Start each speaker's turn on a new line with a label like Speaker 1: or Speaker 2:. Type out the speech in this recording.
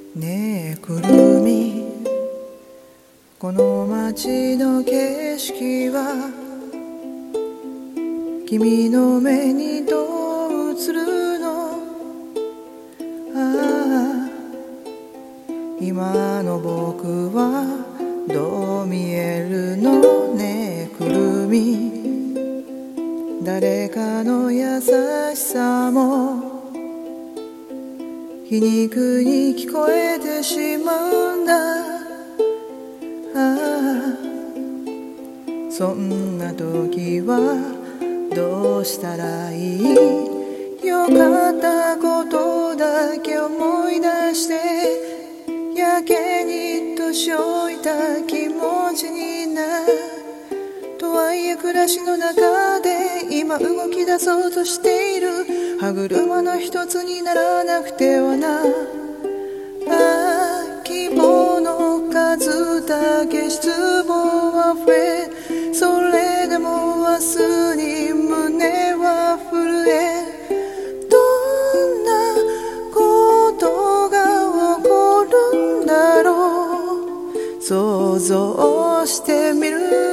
Speaker 1: ねえくるみ、この街の景色は君の目にどう映るの？ああ、今の僕はどう見えるの？ねえくるみ、誰かの優しさも皮肉に聞こえてしまうんだ。ああ、そんな時はどうしたらいい？よかったことだけ思い出してやけに年老いた気持ちになる。とはいえ暮らしの中で今動き出そうとしている歯車の一つにならなくてはな。ああ、希望の数だけ失望は増え、それでも明日に胸は震え、どんなことが起こるんだろう、想像してみる。